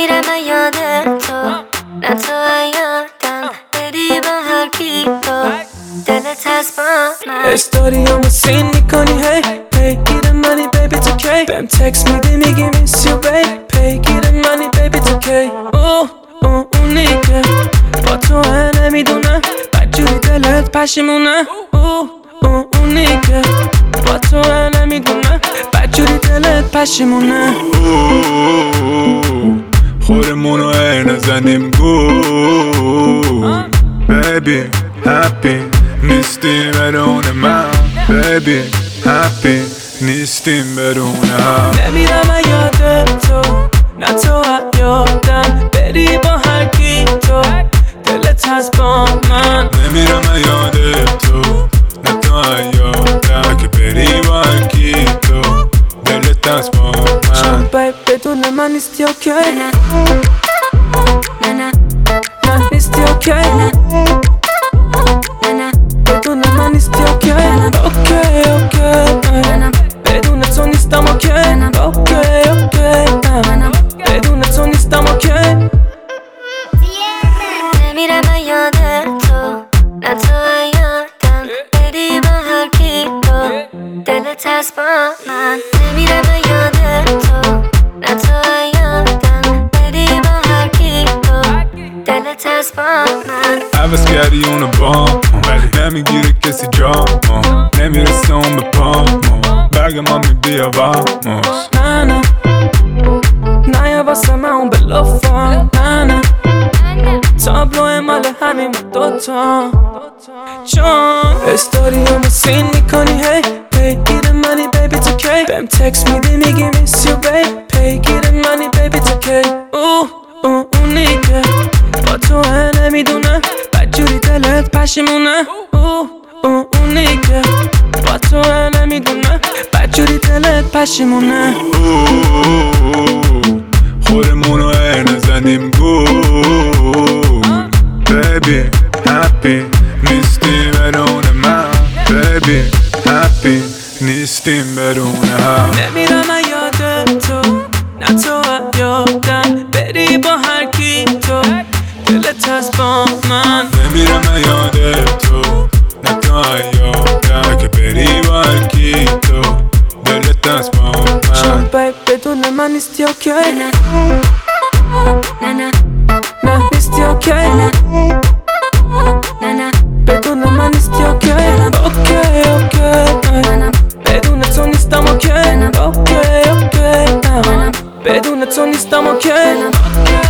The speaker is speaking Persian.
نمیرم یاد تو، نه تو یادم بری با هر کی تو دلت هست با من. استوریامو سین میکنی هی پیگیر منی بیبی تو کی، بهم تکس میدی میگی میس یو بیب، پیگیر منی بیبی تو کی. اونی که با تو نمیدونه بدجوری دلت پشیمونه. اونی که با تو نمیدونه بدجوری دلت پشیمونه. خورمونو نزنیم گول بیبی هپی نیستیم بدون من، بیبی هپی نیستیم بدون هم. نمیرم یاد تو، نه تو یادم بری با هر کی تو دلت هست با من. نمیرم یاد تو، نه تو یادم که بری با هر کی تو دلت هست با من. چون بیب بدون من نیستی اوکی، نه نیستی اوکی، بدون من نیستی اوکی. اوکی بدون تو نیستم اوکی. بدون تو نیستم اوکی. نمیرم یاد تو، نه تو یادم بری با هر کی تو دلت هست با من. نمیرم یاد تو، نه تو یادم بری با هر کی تو دلت هست با من. عوض کردی اونو با ولی نمیگیره کسی جا، نمیرسه اون به پا برگ ما میبیا واموس. نه یا واسه من اون بلافم، نه تابلو مال همین دوتا. چون استوریامو سین میکنی هی پیگیر منی بیبی تو کی، بهم تکس میدی میگی میس یو بیب، پیگیر منی بیبی تو کی. اونی که با تو نمیدونه بدجوری دلت پشیمونه. اونی که با تو نمیدونه بدجوری دلت پشیمونه. خورمونو نزنیم گول بیبی هپی نیستیم بدون من، بیبی هپی نیستیم بدون هم. نمیرم یاد تو، نه تو یادم بری با هر کی تو دلت هست با من. نمیرم یاد تو، نه تو یادم که بری با هر کی تو دلت هست با چون من. بیب بدون من نیستی اوکی، نه نیستی اوکی. بدون من نیستی اوکی. بدون تو نیستم اوکی. بدون تو نیستم اوکی.